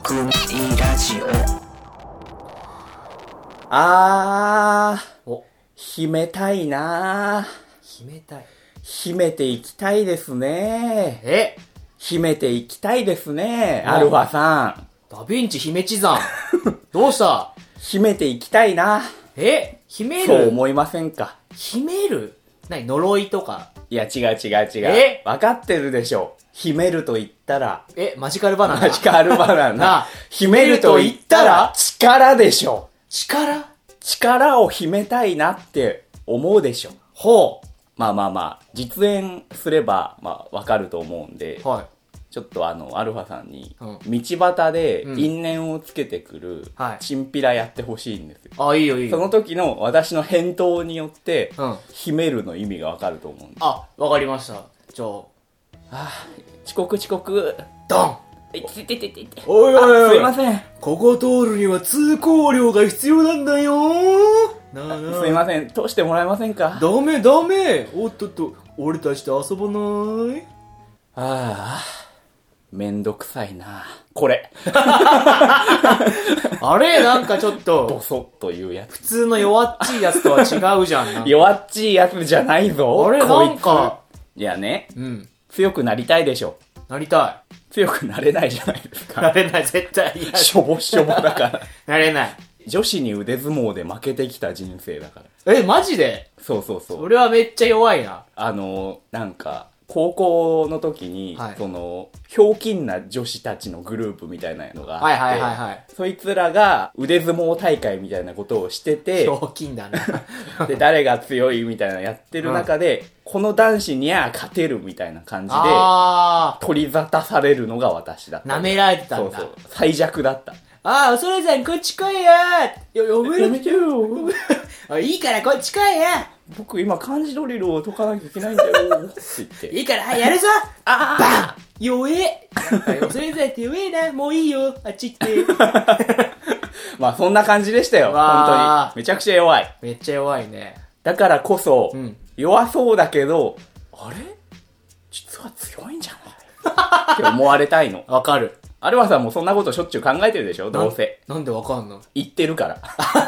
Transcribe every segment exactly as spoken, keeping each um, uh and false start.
組ラジオ。 あー、 お、 秘めたいなー。 秘めたい。 秘めていきたいですね。 え秘めていきたいですね。 あアルファさん。 ダヴィンチ姫地山。どうした秘めていきたいな。 え秘めそうる思いませんか？ 秘める何呪いとか。 いや、違う違う違う。 えわかってるでしょ。秘めると言ったら。 えマジカルバナナマジカルバナなナあ。 秘めると言ったら力でしょ。 力力を秘めたいなって思うでしょ。 ほまあまあまあ、実演すれば、まあわかると思うんで、 う。はい。 ちょっとあの、アルファさんに、 うん道端でうん因縁をつけてくるはい、 チンピラやってほしいんですよ。 あ、いいよいいよ。 その時の私の返答によって、 うん。 秘めるの意味がわかると思うんで。 あ、わかりました。じゃあ、 あー遅刻遅刻。 ドンいててててて。 おいおいおいあすいません。 ここ通るには通行料が必要なんだよなあなあ。 すいません。通してもらえませんか？ ダメダメおっとっと、俺たちと遊ばないああ、めんどくさいな。これ。 あれなんかちょっボと、 ソッというやつ。 普通の弱っちいやつとは違うじゃん。なんか弱っちいやつじゃないぞ。 あれこいつなんか、 いやね、 うん。 強くなりたいでしょ。 なりた強くなれないじゃないですい。なか。 れない、絶対嫌しょぼしょぼだから。 なれない。 女子に腕相撲で負けてきた人生だから。 え、マジでそうそうそう。 俺はめっちゃ弱いな。 あの、なんか、高校の時に、 はいその、ひょうきんな女子たちのグループみたいなのがあって、 はいはいはいはい。 そいつらが腕相撲大会みたいなことをしてて、 ひょうきんだな。 で、誰が強いみたいなのやってる中で、この男子には勝てるみたいな感じで、 あ取り沙汰されるのが私だっー、 た。 舐められてたんだ。 そうそう。最弱だった。 あー、それじゃん、こっち来いやーよ、呼べるやめてよ。 あいいからこっち来いや僕今漢字ドリルを解かなきゃいけないんだよ。って言って。 いいから、はい、やるぞあバン弱えなんかよ、それじゃんって弱えな、もういいよ、あっち行って。 まあそんな感じでしたよ。 わー本当に。めちゃくちゃ弱い。 めっちゃ弱いね。 だからこそ、 うん弱そうだけど、あれ実は強いんじゃないって思われたいの。 わかる。 アルファさんもそんなことしょっちゅう考えてるでしょどうせ。 なんでわかんの言ってるから。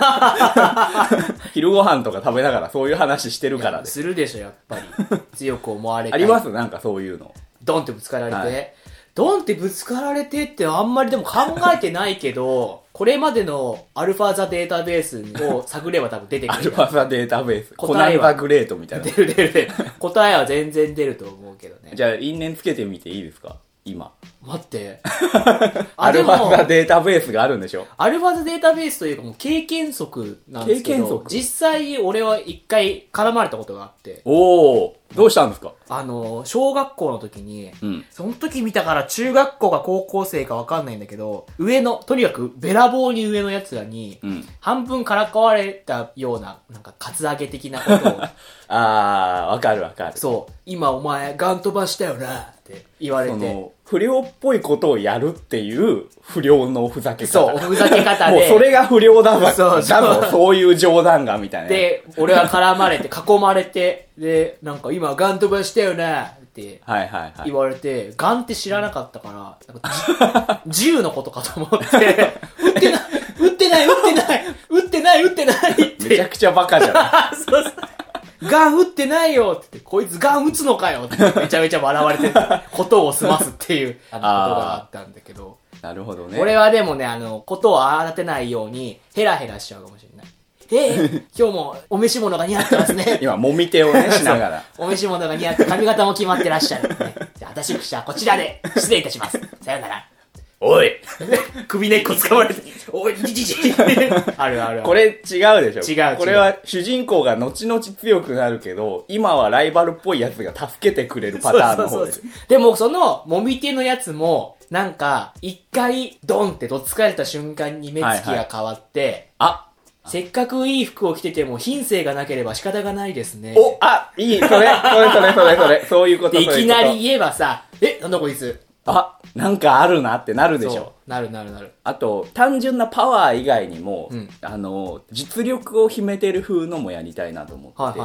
昼ご飯とか食べながらそういう話してるからです。 するでしょ、やっぱり。強く思われたい。 ありますなんかそういうの。 ドンってぶつかられて、 はいドンってぶつかられてってあんまりでも考えてないけど、これまでのアルファザデータベースを探れば多分出てくる。 アルファザデータベース。コナ答えはンザグレートみたいな出。る出る出る。答えは全然出ると思うけどね。 じゃあ因縁つけてみていいですか今。 待って。 アあ、でもルファ、ザデータベースがあるんでしょアルファザデータベースというかもう経験則なんですけど、 経験則実際俺は一回絡まれたことがあって、 おー。どうしたんですかあの、小学校の時に、 うん。 その時見たから中学校か高校生かわかんないんだけど、上の、とにかくべらぼうに上のやつらに、 うん。 半分からかわれたような、なんかカツアゲ的なことを、 あー、わかるわかる。 そう、今お前ガン飛ばしたよなって言われて、 その、不良っぽいことをやるっていう不良のふざけ方。 そう、ふざけ方もうで、 それが不良だわ。 そうそうだぞ、そういう冗談が、みたいな。 で、俺は絡まれて、囲まれて、で、なんか今ガン飛ばしたよなってはいはいはい言。われて、ガンって知らなかったから、なんかじ銃のことかと思って、撃ってない、撃ってない、撃ってない、撃ってない、撃ってないって。 めちゃくちゃバカじゃない。 そうそう。ガン撃ってないよって言って、こいつガン撃つのかよってめちゃめちゃ笑われて、ことを済ますっていう、あの、ことがあったんだけど。 なるほどね。 俺はでもね、あの、ことを荒立てないように、ヘラヘラしちゃうかもしれない。えー、今日もお召し物が似合ってますね。 今、もみ手をね、しながら。 お召し物が似合って髪型も決まってらっしゃる、ね。じゃあ、私はこちらで失礼いたします。さよなら。 おい首根っこ掴まれて、おい、じじじ。あるあるある。 これ違うでしょ違う違うこれは主人公が後々強くなるけど、今はライバルっぽいやつが助けてくれるパターンの方です。 でも、その、もみ手のやつも、なんか、一回、ドンってどつかれた瞬間に目つきが変わって、 あせっかくいい服を着てても品性がなければ仕方がないですね。 おあいいそれそれそれそれそれそういうことでいそういうこときなり言えばさ、え、なんだこいつ。 あなんかあるなってなるでしょそうなるなるなる。 あと単純なパワー以外にも、 うんあの実力を秘めてる風のもやりたいなと思って、 はいはい。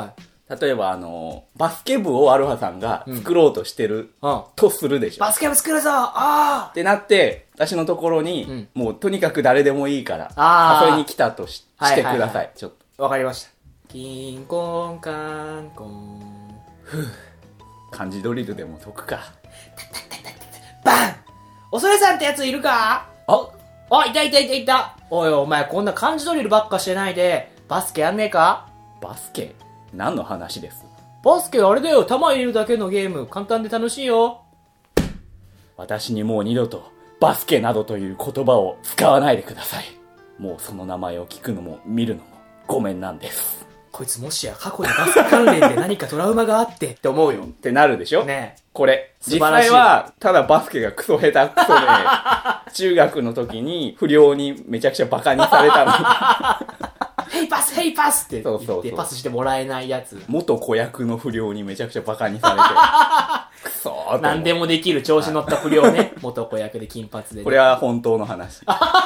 例えばあの、バスケ部をアルファさんが作ろうとしてる、 うん。 とするでしょ。 バスケ部作るぞあってなって、私のところに、 うんもうとにかく誰でもいいから、 あー誘いに来たとししてください。 はいはいはいちょっと。 あわかりました。キンコンカンコン。 漢字ドリルでも解くか。 バン恐れさんってやついるかああ、いたいたいたいた。おいお前こんな漢字ドリルばっかしてないで、バスケやんねえか？ バスケ何の話です？ バスケあれだよ、球入れるだけのゲーム。簡単で楽しいよ。 私にもう二度とバスケなどという言葉を使わないでください。もうその名前を聞くのも見るのもごめんなんです。 こいつもしや過去にバスケ関連で何かトラウマがあってって思うよ。 ってなるでしょ？ ねえ。 これ。実素晴らしい際は、ただバスケがクソ下手くそで、中学の時に不良にめちゃくちゃバカにされたの。 ヘイパスヘイパスって言そうそうそうってパスしてもらえないやつ。 元子役の不良にめちゃくちゃバカにされて、クソーと思う。 何でもできる調子乗った不良ね。元子役で金髪で、ね。 これは本当の話。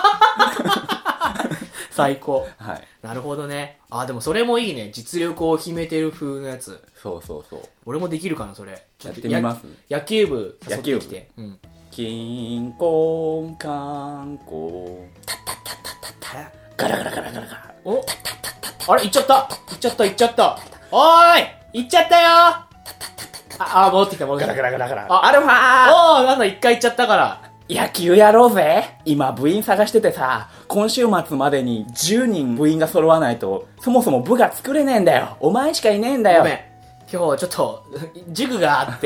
最高。 はい。 なるほどね。あ、でもそれもいいね。実力を秘めてる風のやつ。 そうそうそう。 俺もできるかな、それ。 やってみます？ や野球部誘ってきて。うん。 キンコンカンコン。タッタッタッタッタッタ。ガラガラガラガラガラ。 おあれ行っちゃった行っちゃった行っちゃったおーい行っちゃったよあ、あ、戻ってきた戻ってきた。 ガラガラガラガラ。 あ、 アルファーおーなんだ一回行っちゃったから。 野球やろうぜ。今部員探しててさ、今週末までにじゅうにん部員が揃わないと、そもそも部が作れねえんだよ。お前しかいねえんだよ。 ごめん。今日ちょっと、塾があって、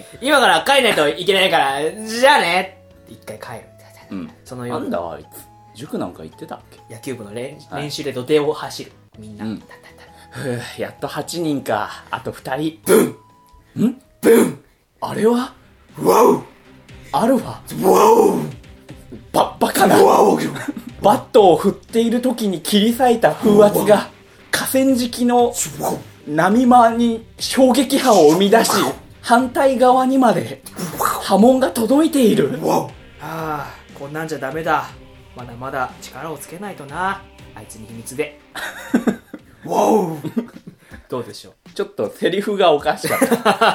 今から帰んないといけないから、じゃあねって一回帰る。 うん。 その夜、 なんだあいつ。塾なんか行ってたっけ？ 野球部の練,、 はい練習で土手を走る。みんな。 うんタッタッタッふぅ、やっとはちにんか。あとふたり。ブンんブンあれはワウアルファワウば、バカなバットを振っている時に切り裂いた風圧が河川敷の波間に衝撃波を生み出し、反対側にまで波紋が届いている。 ああ、こんなんじゃダメだ。まだまだ力をつけないとな。あいつに秘密で。わおどうでしょう。 ちょっとセリフがおかしかった。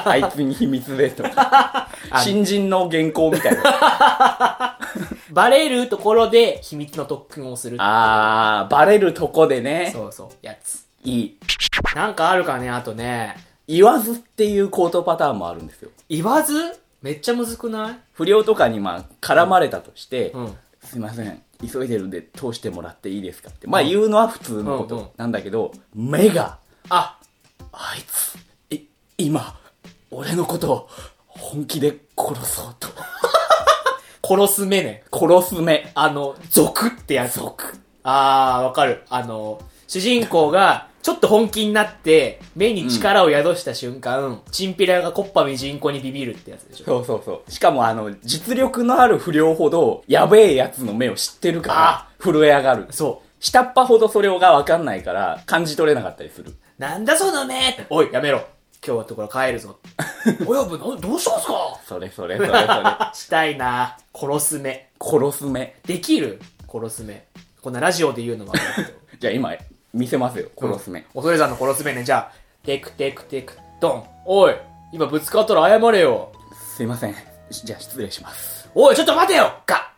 あいつに秘密でとか。新人の原稿みたいな。 バレるところで秘密の特訓をする。 あー、バレるとこでね。 そうそう、やつ。 いい。 なんかあるかね、あとね。 言わずっていうコートパターンもあるんですよ。 言わずめっちゃむずくない？ 不良とかにまあ絡まれたとして、 うん。 すいません、急いでるんで通してもらっていいですかって。まあ言うのは普通のこうんうんとなんだけど、目が、 あ、 あいつ、い、今、俺のことを本気で殺そうと。 殺す目ね。 殺す目。 あの、族ってやつ。 族。 あー、わかる。あの、主人公が、ちょっと本気になって、目に力を宿した瞬間、うん、チンピラがコッパミジンコにビビるってやつでしょ。 そうそうそう。しかもあの、実力のある不良ほど、やべえやつの目を知ってるから、震え上がる。 そう。 下っ端ほどそれがわかんないから、感じ取れなかったりする。 なんだその目って。おい、やめろ。今日はところ帰るぞ。親分、などうしたんすかそれそれそれそれ。 したいな殺す目。 殺す目。 できる殺す目。こんなラジオで言うのもあるけど。 じゃあ今、見せますよ、殺す目。 おそれさんの殺す目ね。じゃあ、テクテクテク、ドン。おい、今ぶつかったら謝れよ。 すいません。じゃあ失礼します。 おい、ちょっと待てよか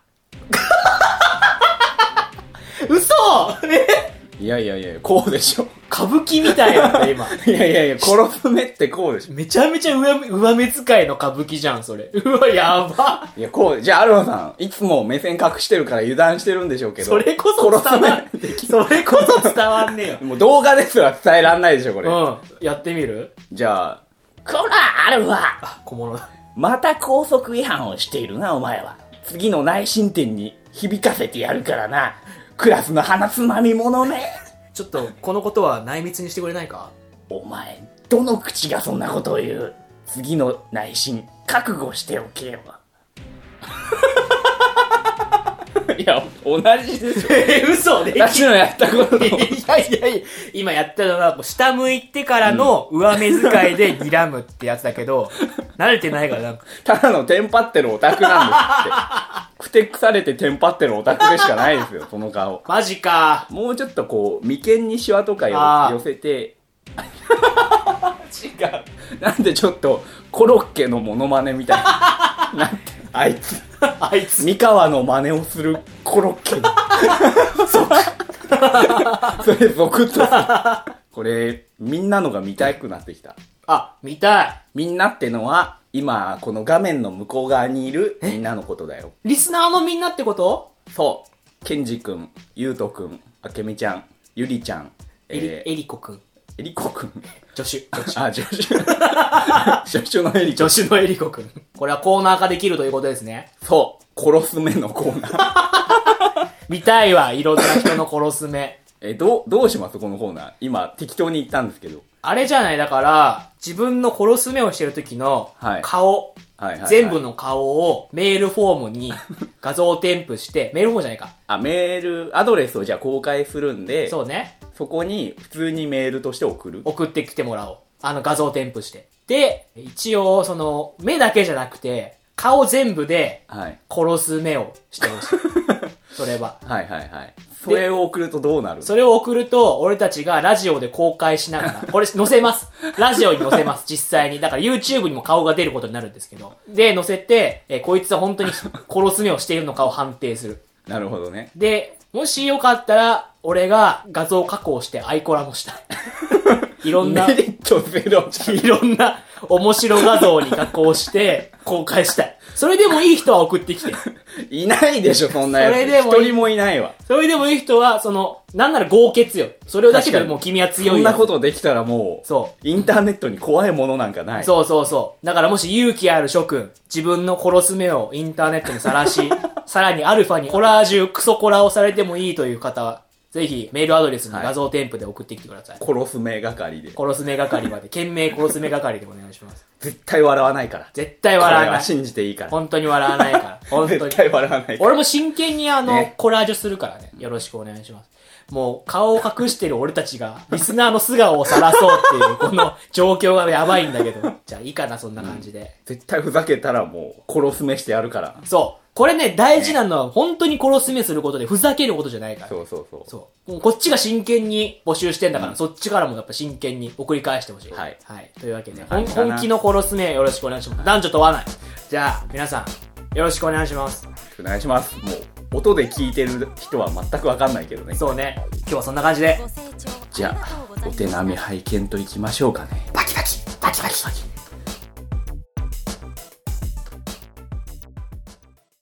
嘘えいやいやいや、こうでしょ。 歌舞伎みたいなんだ、今。 いやいやいや、殺す目ってこうでしょ。 めちゃめちゃ上目、上目遣いの歌舞伎じゃん、それ。うわ、やば。 いや、こう、じゃあアルファさん、いつも目線隠してるから油断してるんでしょうけど。 それこそ伝わん、それこそ伝わんねえよ。 もう動画ですら伝えらんないでしょ、これ。 うん。やってみる？ じゃあ、こら、アルファあ、小物だ。 また高速違反をしているな、お前は。次の内申点に響かせてやるからな。クラスの鼻つまみ者め。 ちょっと、このことは内密にしてくれないか？ お前、どの口がそんなことを言う？次の内申、覚悟しておけよ。いや、同じですよ。 え、嘘でき私のやったことと。 いやいやいや、今やったのは、下向いてからの上目遣いで睨むってやつだけど、慣れてないからなんか。 ただのテンパってるオタクなんですって。ふてくされてテンパってるオタクでしかないですよ、その顔。 マジか。 もうちょっとこう、眉間にシワとかよあー寄せて、 違う。なんでちょっとコロッケのモノマネみたいな。なんてあいつあいつ三河の真似をするコロッケ。それゾクッとする。これみんなのが見たくなってきた。 あ、見たい。 みんなってのは今この画面の向こう側にいるみんなのことだよ。 リスナーのみんなってこと？ そう。ケンジ君、ユウト君、あけみちゃん、ゆりちゃん、 えり、 えー、 えりこくん。 えりこくん。 助手。助手。 あ、助手。助手のえりこ。 助手のえりこくん。これはコーナー化できるということですね。 そう。殺す目のコーナー。 見たいわ、いろんな人の殺す目。 え、どう、どうしますこのコーナー。今、適当に言ったんですけど。 あれじゃない、だから、自分の殺す目をしてる時の顔、 はいはいはいはい、 全部の顔をメールフォームに画像添付して、メールフォームじゃないか。 あ、メール、アドレスをじゃあ公開するんで、 そうね。 そこに普通にメールとして送る。 送ってきてもらおう。あの画像添付して。で、一応、その、目だけじゃなくて、顔全部で、殺す目をしてほしい。それは。 はいはいはい。それを送るとどうなる？ それを送ると、俺たちがラジオで公開しながら、これ載せます。ラジオに載せます、実際に。だから YouTube にも顔が出ることになるんですけど。で、載せて、えー、こいつは本当に殺す目をしているのかを判定する。 なるほどね。 で、もしよかったら、俺が画像加工してアイコラもしたい。いろんな、 メリットゼロじゃん。 いろんな面白画像に加工して公開したい。それでもいい人は送ってきて。 いないでしょ、そんなやつ。 それでも一人もいないわ。 それでもいい人は、その、なんなら豪傑よ。それだけでもう君は強いよ。 そんなことできたらもう、 そう。 インターネットに怖いものなんかない。 そうそうそう。だからもし勇気ある諸君、自分の殺す目をインターネットにさらし、さらにアルファにコラージュ、クソコラをされてもいいという方は、ぜひメールアドレスに画像添付で送ってきてください。 殺す目係で。 殺す目係まで。懸命殺す目係でお願いします。 絶対笑わないから。 絶対笑わない。 これは信じていいから。 本当に笑わないから。本当に。 絶対笑わないから。 俺も真剣にあの、 ね、 コラージュするからね。よろしくお願いします。もう顔を隠してる俺たちがリスナーの素顔を晒そうっていうこの状況がやばいんだけど。じゃあいいかな、そんな感じで。うん、 絶対ふざけたらもう殺す目してやるから。 そう。これね、大事なのは、本当に殺す目することでふざけることじゃないから。 そうそうそう。 そう。もうこっちが真剣に募集してんだから、うん、そっちからもやっぱ真剣に送り返してほしい。 はい。 はい。というわけで、本気の殺す目よろしくお願いします。男女問わない。じゃあ、皆さん、よろしくお願いします。 お願いします。もう、音で聞いてる人は全くわかんないけどね。 そうね。今日はそんな感じで。 じゃあ、お手並み拝見といきましょうかね。 バキバキバキバキバキ